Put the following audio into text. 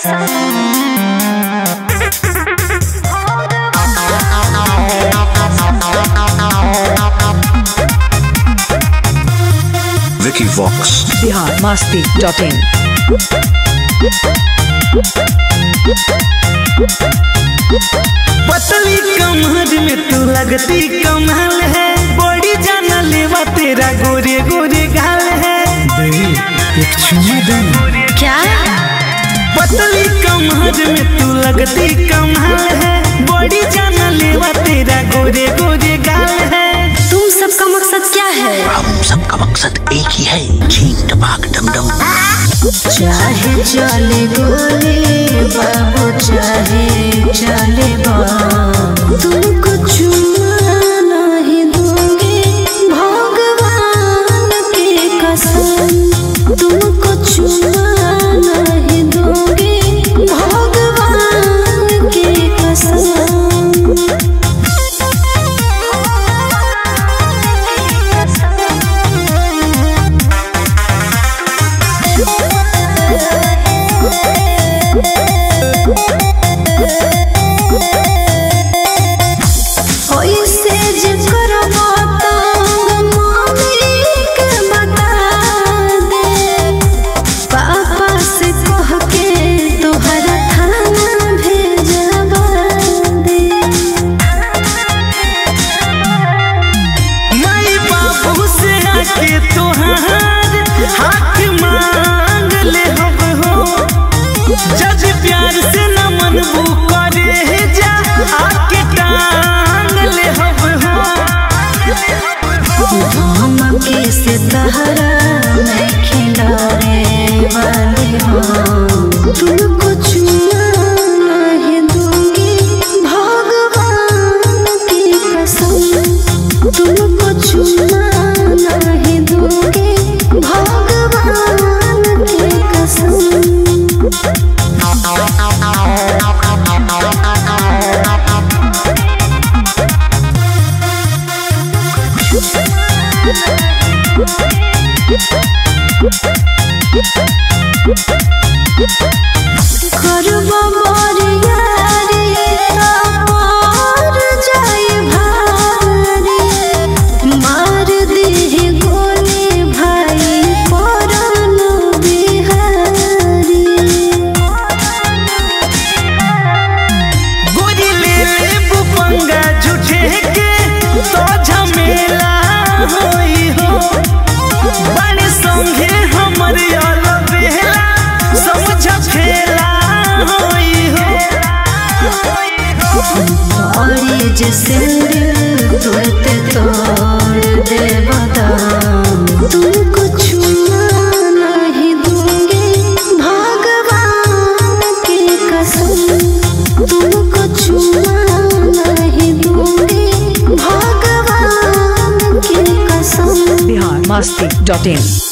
Vicky Vox biharmasti.in पतली कमर में तू लगती कमाल है, बड़ी जाना लेवा तेरा गोरे गोरे गाल है। एक चुम्मा दे क्या? पतली कमर में तू लगती कमाल है, बड़ी जाना लेवा तेरा गोरे गोरे गाल है। तुम सबका मकसद क्या है? हम सबका मकसद एक ही है, छीन टपाक डमडम। चाहे चले गोले बाबू, चाहे चले बाबू, तुमको चुम्मा नहीं दूंगी भगवान की कसम, तुमको चुम्मा नहीं दूंगी भगवान की कसम। हाथ मांग ले हो, जज प्यार से न मनबू करे जा, आके टांग ले हो। धमकी से तहरा मैं खिलाने वाली हूँ, तुमको चुम्मा नहीं दूंगी भगवान की कसम, तुमको चुम्मा नहीं दूंगी भगवान की कसम। करबो मोरियारी पार जाए भारी, मार दी गोली भाई परन बिहारी। गोरी ले पंगा झूठे के तो झमेला होई हो, बड़े संगे हमर अलबेला समझ खेला होई हो। और जैसे तुरते तोड़ दे बदाम, तुमको चुम्मा नहीं दूंगी भगवान की कसम, तुमको चुम्मा नहीं दूंगी भगवान की कसम। biharmasti.in